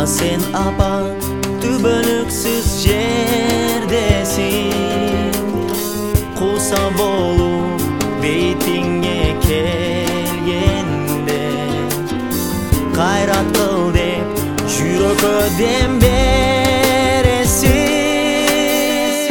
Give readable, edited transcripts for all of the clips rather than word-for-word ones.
Sen apa түбөнүксүз жердесиң, куса болуп бетиңе келгенде кайрат кыл деп жүрөккө дем бересиң.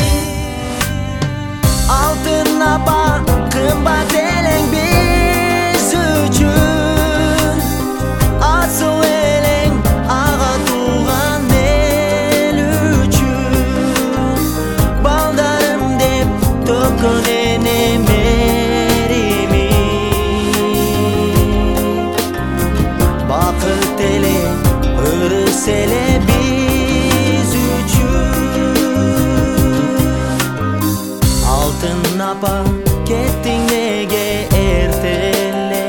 Алтын апа кымбат элең биз үчүн, асыл элең ага туулган эл үчүн. Балдарым деп төккөн эне мерими, бакыт эле өрүс эле биз үчүн. Алтын апа кеттиң неге эртеле,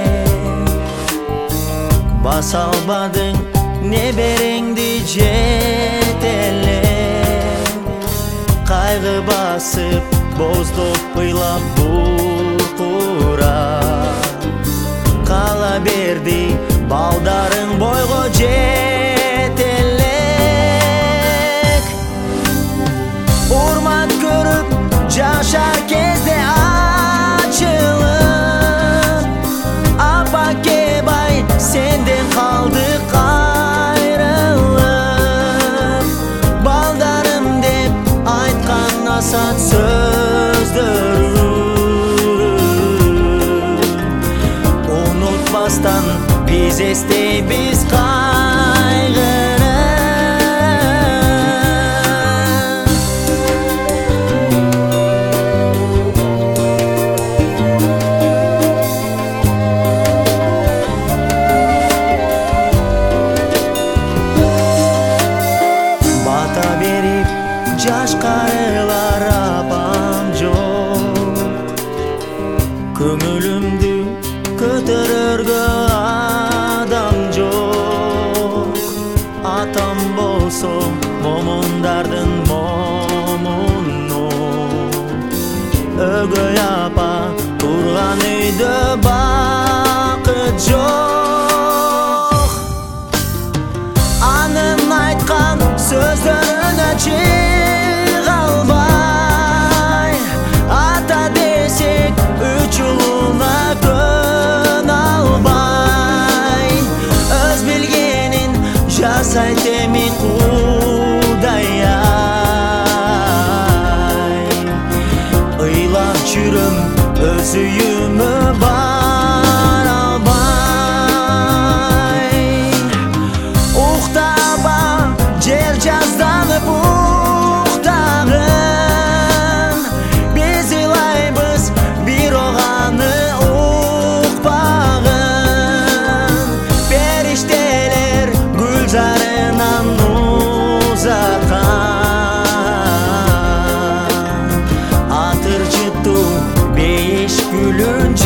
баса албадың небереңди жетеле. Кайгы басып боздоп ыйлап буркура, кала берди балдарың бойго жетелек. Урмат көрүп жашар кезде ачылып, апа кебай сенден калдык айрылып. Балдарым деп айткан асат сөздөрүн унутпастан биз эстейбиз кайгырып. Бата берип жаш карылар апам жок, көңүлүмдү көтөрөргө адам жок. Атам болсо момундардын момуну, өгөй апа турган үйдө бакыт жок. Анын айткан сөздөрүнө чыга албай, ата десек үч улуна көнө албай. Өз билгенин жасайт эми Кудай ай. Ыйлап жүрөм өз үйүмө бара албай. Уктаба жер жазданып уктагын, биз ыйлайбыз бирок аны укпагын. Периштелер гүлзарынан узаткан, атыр жыттуу бейиш гүлүн